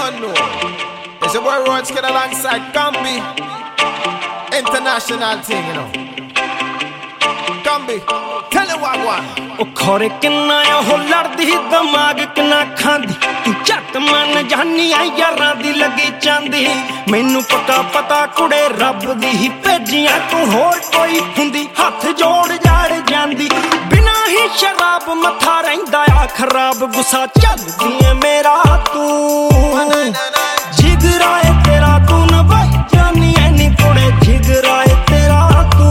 don't know. It's your boy Roach Kid alongside Gumby. International thing, you know. Gumby, tell it what one. ਉਹ ਖੋਰੇ ਕਿੰਨਾ ਉਹ ਲੜਦੀ ਦਿਮਾਗ ਕਿੰਨਾ ਖਾਂਦੀ ਤੂੰ ਝੱਟ ਮੰਨ ਜਾਨੀ ਆ ਯਾਰਾਂ ਦੀ ਲੱਗੀ ਚਾਂਦੀ ਮੈਨੂੰ ਪੱਕਾ ਪਤਾ ਕੁੜੇ ਰੱਬ ਦੀ ਹੀ ਭੇਜੀਆਂ ਤੂੰ ਹੋਰ ਕੋਈ ਹੁੰਦੀ ਹੱਥ ਜੋੜ ਜਾੜ ਜਾਂਦੀ ਬਿਨਾ ਹੀ ਸ਼ਰਾਬ ਮੱਥਾ ਰਹਿੰਦਾ ਆ ਖਰਾਬ ਗੁੱਸਾ ਚੱਲਦੀ ਏ ਮੇਰਾ ਤੂੰ ਜਿਗਰਾ ਏ ਤੇਰਾ ਤੂੰ ਨਵਾਈ ਜਾਨੀ ਐ ਨੀ ਕੁੜੇ ਜਿਗਰਾ ਏ ਤੇਰਾ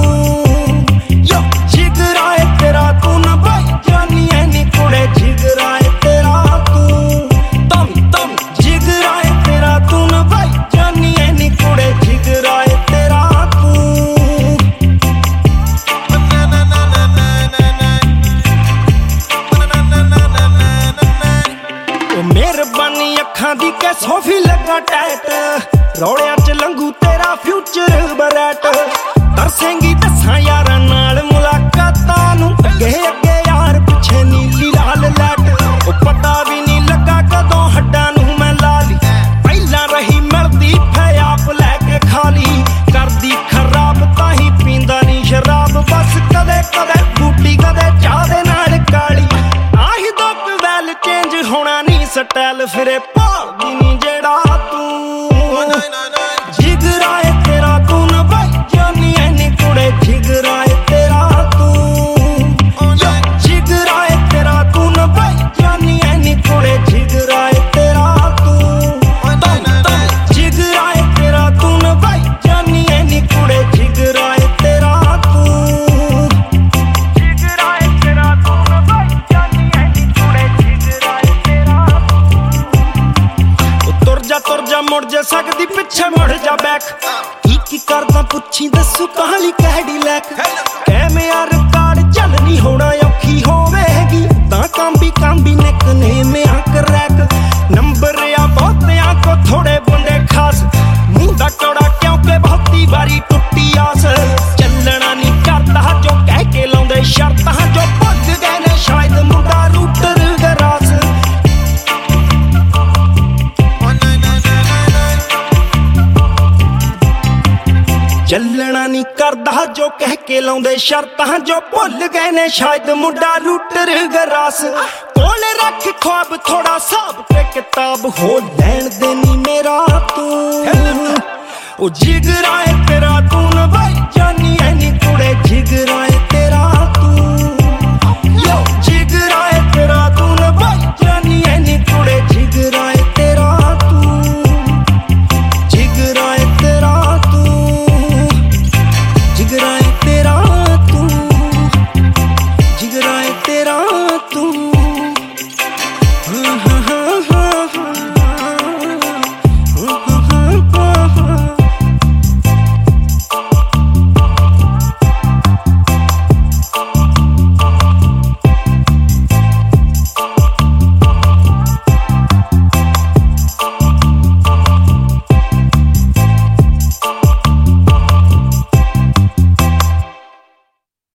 ਦੀ ਕੇ ਸੋਫੀ ਲੱਗਾ ਟੈਟ ਰੌਲਿਆਂ ਚ ਲੰਘੂ ਤੇਰਾ ਫਿਊਚਰ ਬਰੈਟ ਤਰਸੇਂਗੀ ਦੱਸਾਂ ਯਾਰਾਂ ਨਾਲ ਮੁਲਾਕਾਤਾਂ ਨੂੰ ਅੱਗੇ ਅੱਗੇ ਯਾਰ ਪਿੱਛੇ ਨੀਲੀ ਲਾਲ ਲੈਟ ਉਹ ਪਤਾ ਵੀ ਨਹੀਂ ਲੱਗਾ ਕਦੋਂ ਹੱਡਾਂ ਨੂੰ ਮੈਂ ਲਾ ਲਈ ਪਹਿਲਾਂ ਰਹੀ ਮਿਲਦੀ ਫਿਆਪ ਲੈ ਕੇ ਖਾਲੀ ਕਰਦੀ ਖਰਾਬ ਤਾਂ ਹੀ ਪੀਂਦਾ ਨਹੀਂ ਸ਼ਰਾਬ ਬਸ ਕਦੇ ਕਦੇ ਬੂਟੀ ਕਦੇ ਚਾਹ ਦੇ ਨਾਲ ਕਾਲੀ ਆਹੀ ਦੋ ਵੈਲ ਚੇਂਜ ਹੋਣਾ ਨਹੀਂ ਸਟਾਈਲ ਫਿਰੇ ਭਾਲਦੀ ਨੀ ਜਿਹੜਾ ਤੂੰ ਜਿਗਰਾ ਏ ਤੇਰਾ ਤੂੰ ਨਵਾਈ ਜਾਨੀ ਐ ਨੀ ਕੁੜੇ ਜਿਗਰਾ ਏ ਤੇਰਾ ਤੂੰ ਜਿਗਰਾ ਏ ਤੇਰਾ ਤੂੰ ਨਵਾਈ ਜਾਨੀ ਐ ਨੀ ਕੁੜੇ ਜਿਗਰਾ ਏ ਤੇਰਾ ਤੂੰ ਜਿਗਰਾ ਏ ਤੇਰਾ ਤੂੰ ਨਵਾਈ ਜਾਨੀ ਐ ਨੀ ਕੁੜੇ ਜਿਗਰਾ ਏ ਤੇਰਾ ਤੂੰ ਜਿਗਰਾ ਏ ਤੇਰਾ ਤੂੰ ਨਵਾਈ ਜਾਨੀ ਐ ਨੀ ਕੁੜੇ ਜਿਗਰਾ ਏ ਤੇਰਾ ਤੁਰ ਜਾ ਮੁੜ ਜਾ ਸਕਦੀ ਪਿੱਛੇ ਮੁੜ ਜਾ ਬੈਕ ਕੀ ਕਰਦਾ ਪੁੱਛੀ ਦੱਸੂ ਕਹਾਣੀ ਕਿਹੜੀ ਲੈਕ ਐਵੇਂ ਆ ਰਿਕਾਰਡ ਚੱਲ ਨਹੀਂ ਹੋਣਾ ਔਖੀ ਹੋਵੇਗੀ ਤਾਂ ਕਾਂਬੀ ਨਿਕਨੇਮ ਆ ਕਰੈਕ ਨੰਬਰ ਆ ਬਹੁਤਿਆਂ ਕੋ ਥੋੜੇ ਬੰਦੇ ਖਾਸ ਮੂੰਹ ਦਾ ਕੌੜਾ ਕਿਉਂਕਿ ਬਹੁਤੀ ਵਾਰੀ ਟੁੱਟੀ ਆਸ ਚੱਲਣਾ ਨਹੀਂ ਕਰਦਾ ਜੋ ਕਹਿ ਕੇ ਲਾਉਂਦੇ ਸ਼ਰਤਾਂ ਜੋ ਭੁੱਲ ਗਏ ਨੇ ਸ਼ਾਇਦ ਮੁੰਡਾ ਰੂਟਰ ਗਰਾਸ ਚੱਲਣਾ ਨਹੀਂ ਕਰਦਾ ਜੋ ਕਹਿ ਕੇ ਲਾਉਂਦੇ ਸ਼ਰਤਾਂ ਜੋ ਭੁੱਲ ਗਏ ਨੇ ਸ਼ਾਇਦ ਮੁੰਡਾ ਲੂਟਰ ਗਰਾਸ ਕੋਲੇ ਰੱਖ ख्वाब ਥੋੜਾ ਹਿਸਾਬ ਤੇ ਕਿਤਾਬ ਹੋ ਲੈਣ ਦੇ ਨੀ ਮੇਰਾ ਤੂੰ ਉਹ ਜਿਗਰਾ ਏ ਤੇਰਾ ਤੂੰ ਨਵਾਈ ਜਾਨੀ ਐ ਨੀ ਕੁੜੇ ਜਿਗਰਾ